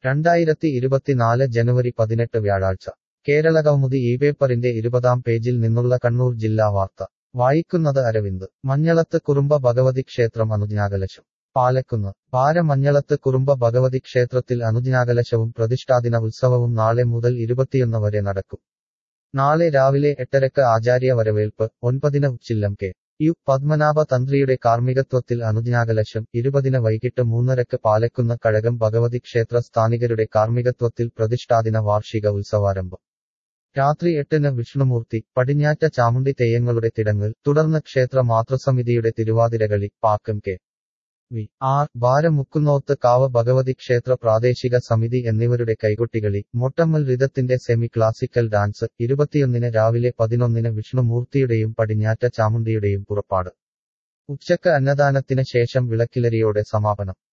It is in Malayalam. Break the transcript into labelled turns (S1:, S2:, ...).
S1: 2024 ജനുവരി 18 വ്യാഴാഴ്ച കേരളകൗമുദി പേപ്പറിന്റെ 20-ാം പേജിൽ നിന്നുള്ള കണ്ണൂർ ജില്ലാ വാർത്ത വായിക്കുന്നത് അരവിന്ദ്. മഞ്ഞളത്ത് കുറുമ്പ ഭഗവതി ക്ഷേത്രം അനുജ്ഞാകലശം. പാലക്കുന്ന്. മഞ്ഞളത്ത് കുറുമ്പ ഭഗവതി ക്ഷേത്രത്തിൽ അനുജ്ഞാകലശവും പ്രതിഷ്ഠാദിന ഉത്സവവും നാളെ മുതൽ 21 വരെ നടക്കും. നാളെ രാവിലെ 8:30 ആചാര്യ വരവേൽപ്പ്, 9 ഉച്ചില്ലം കെ. യു. പത്മനാഭ തന്ത്രിയുടെ കാർമ്മികത്വത്തിൽ അനുജ്ഞാകലശം, 20 വൈകിട്ട് 3:30 പാലക്കുന്ന് കഴകം ഭഗവതി ക്ഷേത്ര സ്ഥാനികരുടെ കാർമ്മികത്വത്തിൽ പ്രതിഷ്ഠാദിന വാർഷിക ഉത്സവാരംഭം. രാത്രി 8-ന് വിഷ്ണുമൂർത്തി, പടിഞ്ഞാറ്റ ചാമുണ്ഡി തെയ്യങ്ങളുടെ തിടങ്ങൽ, തുടർന്ന് ക്ഷേത്ര മാതൃസമിതിയുടെ തിരുവാതിരകളി, Pakkam K. V. R. Mukkunnoth കാവ് ഭഗവതി ക്ഷേത്ര പ്രാദേശിക സമിതി എന്നിവരുടെ കൈകൊട്ടികളി, മൊട്ടമ്മൽ രിതത്തിന്റെ സെമി ക്ലാസിക്കൽ ഡാൻസ്. 21-ന് രാവിലെ 11-ന് വിഷ്ണുമൂർത്തിയുടെയും പടിഞ്ഞാറ്റ ചാമുണ്ഡിയുടെയും പുറപ്പാട്. ഉച്ചക്ക് അന്നദാനത്തിന് ശേഷം വിളക്കിലരിയോടെ സമാപനം.